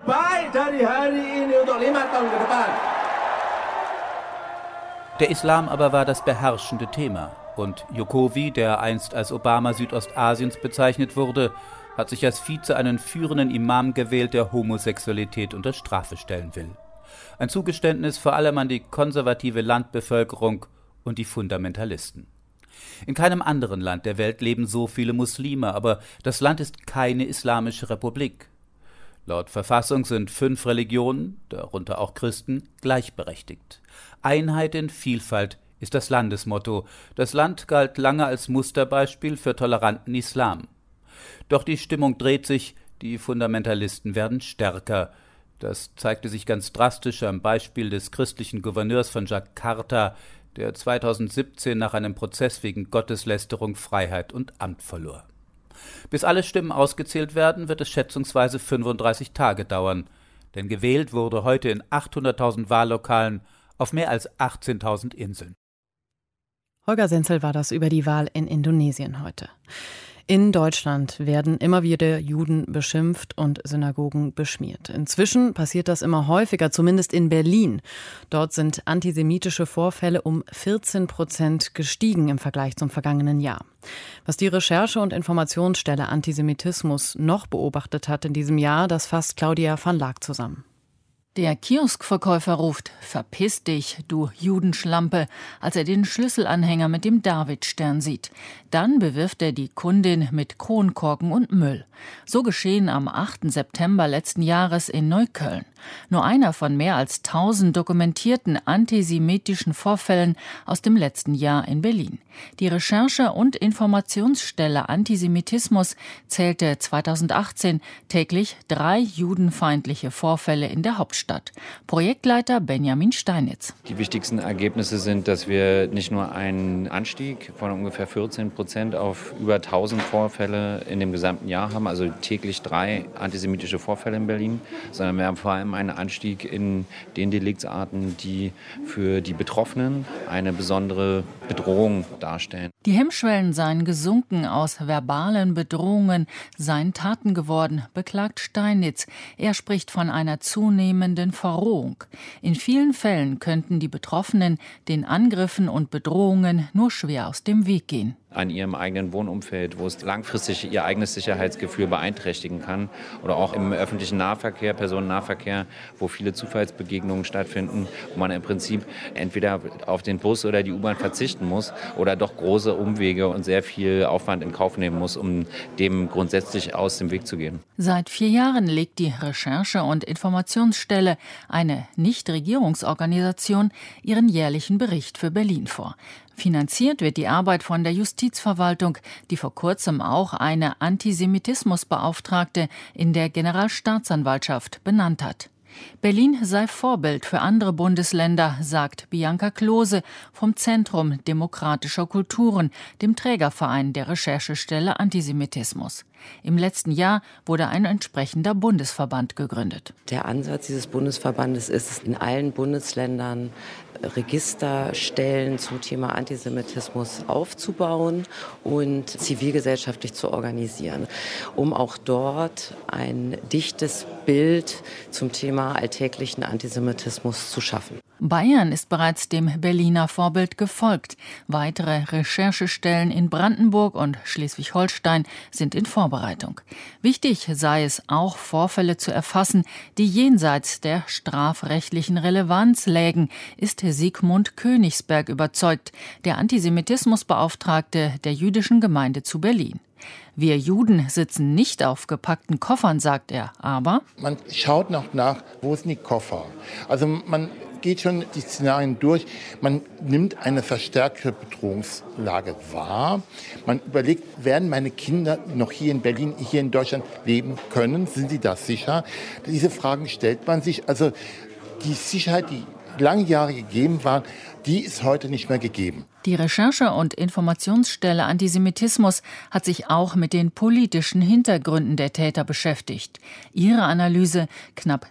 Der Islam aber war das beherrschende Thema. Und Jokowi, der einst als Obama Südostasiens bezeichnet wurde, hat sich als Vize einen führenden Imam gewählt, der Homosexualität unter Strafe stellen will. Ein Zugeständnis vor allem an die konservative Landbevölkerung und die Fundamentalisten. In keinem anderen Land der Welt leben so viele Muslime, aber das Land ist keine islamische Republik. Laut Verfassung sind 5 Religionen, darunter auch Christen, gleichberechtigt. Einheit in Vielfalt ist das Landesmotto. Das Land galt lange als Musterbeispiel für toleranten Islam. Doch die Stimmung dreht sich, die Fundamentalisten werden stärker. Das zeigte sich ganz drastisch am Beispiel des christlichen Gouverneurs von Jakarta, der 2017 nach einem Prozess wegen Gotteslästerung Freiheit und Amt verlor. Bis alle Stimmen ausgezählt werden, wird es schätzungsweise 35 Tage dauern. Denn gewählt wurde heute in 800.000 Wahllokalen auf mehr als 18.000 Inseln. Holger Senzel war das über die Wahl in Indonesien heute. In Deutschland werden immer wieder Juden beschimpft und Synagogen beschmiert. Inzwischen passiert das immer häufiger, zumindest in Berlin. Dort sind antisemitische Vorfälle um 14% gestiegen im Vergleich zum vergangenen Jahr. Was die Recherche- und Informationsstelle Antisemitismus noch beobachtet hat in diesem Jahr, das fasst Claudia van Laak zusammen. Der Kioskverkäufer ruft: Verpiss dich, du Judenschlampe, als er den Schlüsselanhänger mit dem Davidstern sieht. Dann bewirft er die Kundin mit Kronkorken und Müll. So geschehen am 8. September letzten Jahres in Neukölln. Nur einer von mehr als 1000 dokumentierten antisemitischen Vorfällen aus dem letzten Jahr in Berlin. Die Recherche- und Informationsstelle Antisemitismus zählte 2018 täglich 3 judenfeindliche Vorfälle in der Hauptstadt. Projektleiter Benjamin Steinitz. Die wichtigsten Ergebnisse sind, dass wir nicht nur einen Anstieg von ungefähr 14% auf über 1000 Vorfälle in dem gesamten Jahr haben, also täglich 3 antisemitische Vorfälle in Berlin, sondern wir haben vor allem einen Anstieg in den Deliktsarten, die für die Betroffenen eine besondere Bedrohung darstellen. Die Hemmschwellen seien gesunken, aus verbalen Bedrohungen seien Taten geworden, beklagt Steinitz. Er spricht von einer zunehmenden Verrohung. In vielen Fällen könnten die Betroffenen den Angriffen und Bedrohungen nur schwer aus dem Weg gehen. An ihrem eigenen Wohnumfeld, wo es langfristig ihr eigenes Sicherheitsgefühl beeinträchtigen kann. Oder auch im öffentlichen Nahverkehr, Personennahverkehr, wo viele Zufallsbegegnungen stattfinden, wo man im Prinzip entweder auf den Bus oder die U-Bahn verzichten muss oder doch große Umwege und sehr viel Aufwand in Kauf nehmen muss, um dem grundsätzlich aus dem Weg zu gehen. Seit 4 Jahren legt die Recherche- und Informationsstelle, eine Nichtregierungsorganisation, ihren jährlichen Bericht für Berlin vor. Finanziert wird die Arbeit von der Justizverwaltung, die vor kurzem auch eine Antisemitismusbeauftragte in der Generalstaatsanwaltschaft benannt hat. Berlin sei Vorbild für andere Bundesländer, sagt Bianca Klose vom Zentrum Demokratischer Kulturen, dem Trägerverein der Recherchestelle Antisemitismus. Im letzten Jahr wurde ein entsprechender Bundesverband gegründet. Der Ansatz dieses Bundesverbandes ist es, in allen Bundesländern Registerstellen zum Thema Antisemitismus aufzubauen und zivilgesellschaftlich zu organisieren, um auch dort ein dichtes Bild zum Thema alltäglichen Antisemitismus zu schaffen. Bayern ist bereits dem Berliner Vorbild gefolgt. Weitere Recherchestellen in Brandenburg und Schleswig-Holstein sind in Vorbereitung. Wichtig sei es auch, Vorfälle zu erfassen, die jenseits der strafrechtlichen Relevanz lägen, ist Sigmund Königsberg überzeugt, der Antisemitismusbeauftragte der jüdischen Gemeinde zu Berlin. Wir Juden sitzen nicht auf gepackten Koffern, sagt er, aber man schaut noch nach, wo sind die Koffer? Also man geht schon die Szenarien durch. Man nimmt eine verstärkte Bedrohungslage wahr. Man überlegt, werden meine Kinder noch hier in Berlin, hier in Deutschland leben können? Sind sie da sicher? Diese Fragen stellt man sich. Also die Sicherheit, die lange Jahre gegeben war, die ist heute nicht mehr gegeben. Die Recherche- und Informationsstelle Antisemitismus hat sich auch mit den politischen Hintergründen der Täter beschäftigt. Ihre Analyse: knapp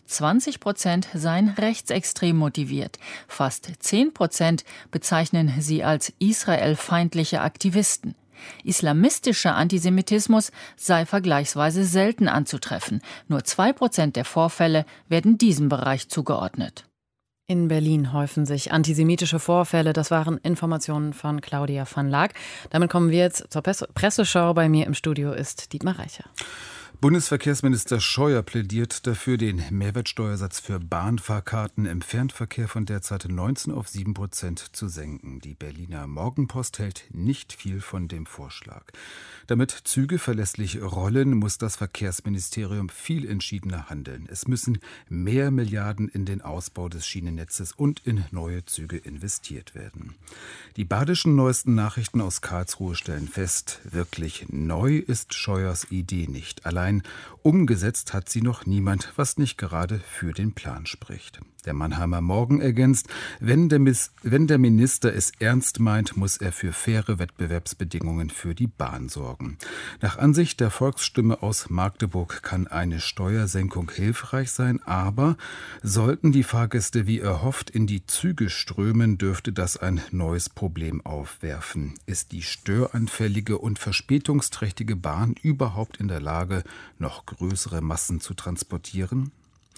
20% seien rechtsextrem motiviert. Fast 10% bezeichnen sie als israelfeindliche Aktivisten. Islamistischer Antisemitismus sei vergleichsweise selten anzutreffen. Nur 2% der Vorfälle werden diesem Bereich zugeordnet. In Berlin häufen sich antisemitische Vorfälle. Das waren Informationen von Claudia van Laak. Damit kommen wir jetzt zur Presseschau. Bei mir im Studio ist Dietmar Reicher. Bundesverkehrsminister Scheuer plädiert dafür, den Mehrwertsteuersatz für Bahnfahrkarten im Fernverkehr von derzeit 19 auf 7% zu senken. Die Berliner Morgenpost hält nicht viel von dem Vorschlag. Damit Züge verlässlich rollen, muss das Verkehrsministerium viel entschiedener handeln. Es müssen mehr Milliarden in den Ausbau des Schienennetzes und in neue Züge investiert werden. Die badischen neuesten Nachrichten aus Karlsruhe stellen fest, wirklich neu ist Scheuers Idee nicht. Allein umgesetzt hat sie noch niemand, was nicht gerade für den Plan spricht. Der Mannheimer Morgen ergänzt, wenn der Minister es ernst meint, muss er für faire Wettbewerbsbedingungen für die Bahn sorgen. Nach Ansicht der Volksstimme aus Magdeburg kann eine Steuersenkung hilfreich sein, aber sollten die Fahrgäste wie erhofft in die Züge strömen, dürfte das ein neues Problem aufwerfen. Ist die störanfällige und verspätungsträchtige Bahn überhaupt in der Lage, noch größere Massen zu transportieren?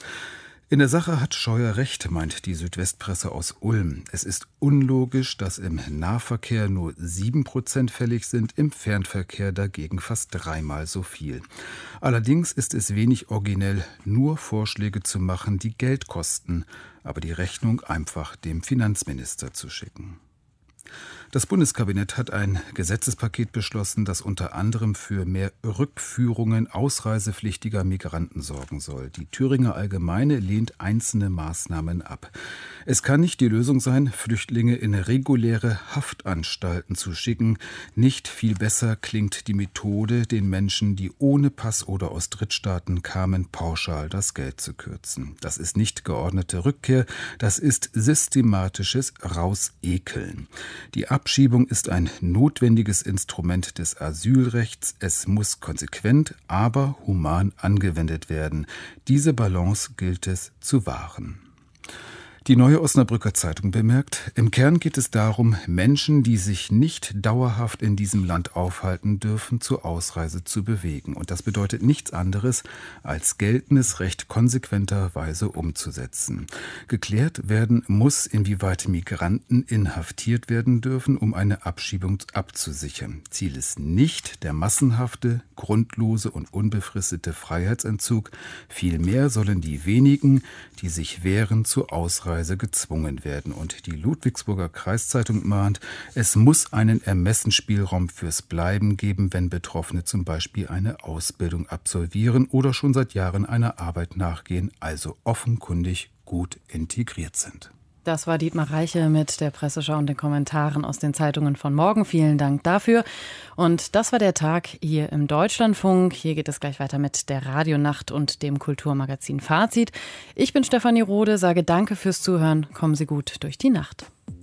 In der Sache hat Scheuer recht, meint die Südwestpresse aus Ulm. Es ist unlogisch, dass im Nahverkehr nur 7% fällig sind, im Fernverkehr dagegen fast dreimal so viel. Allerdings ist es wenig originell, nur Vorschläge zu machen, die Geld kosten, aber die Rechnung einfach dem Finanzminister zu schicken. Das Bundeskabinett hat ein Gesetzespaket beschlossen, das unter anderem für mehr Rückführungen ausreisepflichtiger Migranten sorgen soll. Die Thüringer Allgemeine lehnt einzelne Maßnahmen ab. Es kann nicht die Lösung sein, Flüchtlinge in reguläre Haftanstalten zu schicken. Nicht viel besser klingt die Methode, den Menschen, die ohne Pass oder aus Drittstaaten kamen, pauschal das Geld zu kürzen. Das ist nicht geordnete Rückkehr, das ist systematisches Rausekeln. Die Abschiebung ist ein notwendiges Instrument des Asylrechts. Es muss konsequent, aber human angewendet werden. Diese Balance gilt es zu wahren. Die Neue Osnabrücker Zeitung bemerkt, im Kern geht es darum, Menschen, die sich nicht dauerhaft in diesem Land aufhalten dürfen, zur Ausreise zu bewegen. Und das bedeutet nichts anderes, als geltendes Recht konsequenterweise umzusetzen. Geklärt werden muss, inwieweit Migranten inhaftiert werden dürfen, um eine Abschiebung abzusichern. Ziel ist nicht der massenhafte, grundlose und unbefristete Freiheitsentzug. Vielmehr sollen die wenigen, die sich wehren, zur Ausreise gezwungen werden. Und die Ludwigsburger Kreiszeitung mahnt, es muss einen Ermessensspielraum fürs Bleiben geben, wenn Betroffene zum Beispiel eine Ausbildung absolvieren oder schon seit Jahren einer Arbeit nachgehen, also offenkundig gut integriert sind. Das war Dietmar Reiche mit der Presseschau und den Kommentaren aus den Zeitungen von morgen. Vielen Dank dafür. Und das war der Tag hier im Deutschlandfunk. Hier geht es gleich weiter mit der Radionacht und dem Kulturmagazin Fazit. Ich bin Stefanie Rode, sage danke fürs Zuhören. Kommen Sie gut durch die Nacht.